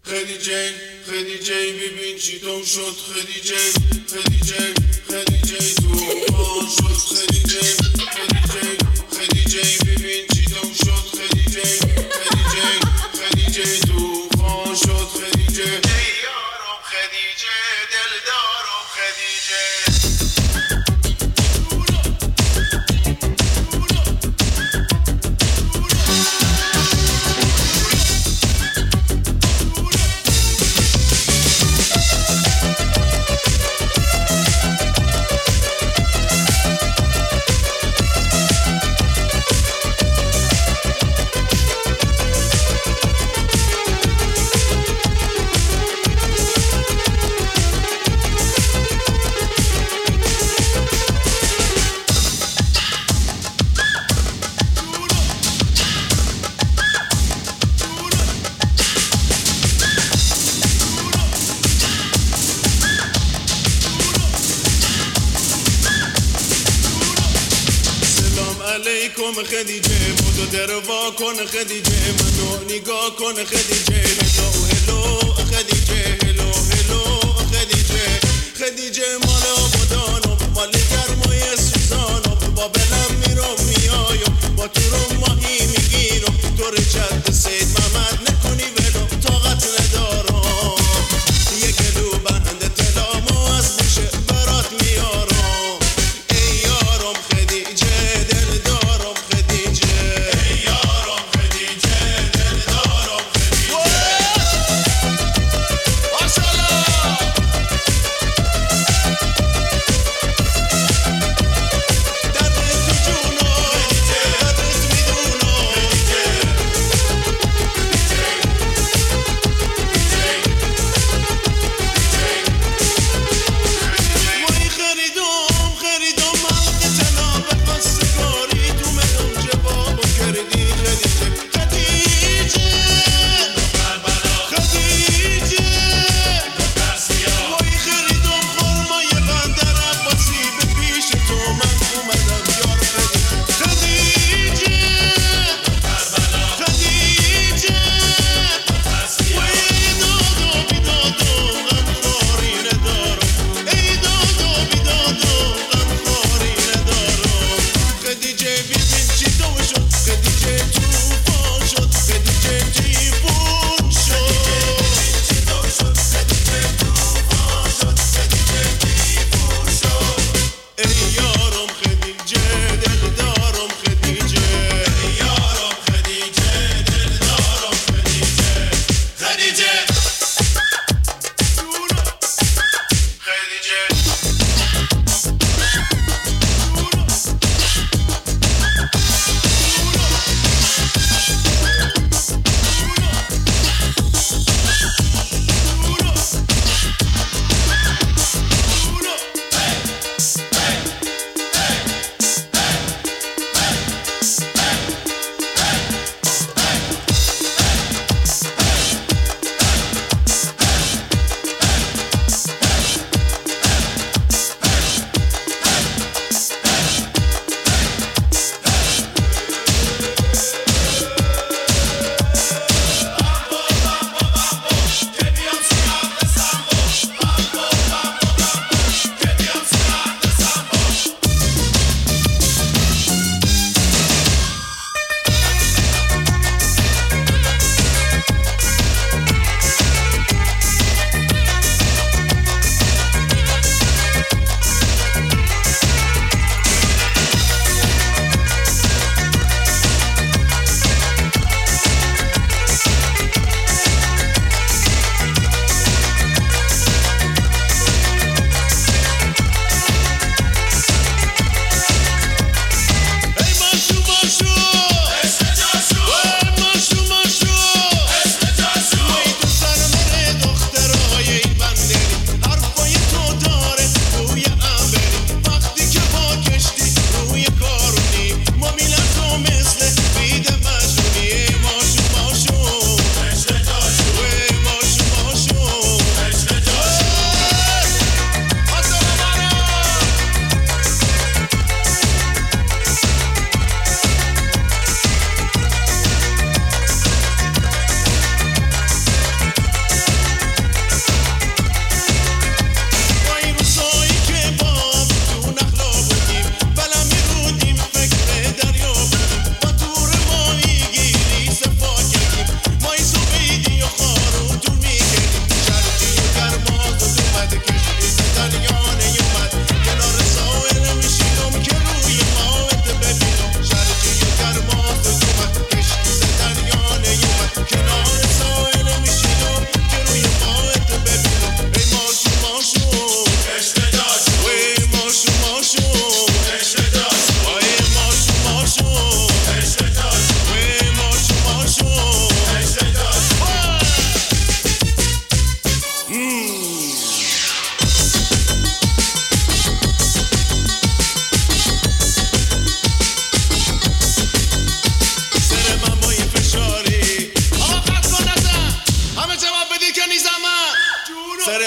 خدیجه خدیجه ببین چی تو شد خدیجه خدیجه خدیجه تو پا شد خدیجه خدیجه خدیجه ببین چی تو شد خدیجه خدیجه خدیجه تو پا شد خدیجه ای یارم خدیجه دلدارم خدیجه علیکم خدیجه بودو در وا کن خدیجه منو نگاه کن خدیجه هلو هلو خدیجه هلو هلو خدیجه خدیجه مال آبادانم مال گرمای سوزانم با بلم میرم میایم با تو رو ماهی میگیرم تو رجد سید محمد نکنی ولو طاقت ندارم یک کلو بند تلامو از بوشه برات میارم ای یارم خدیجه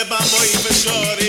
قلبم با این فشار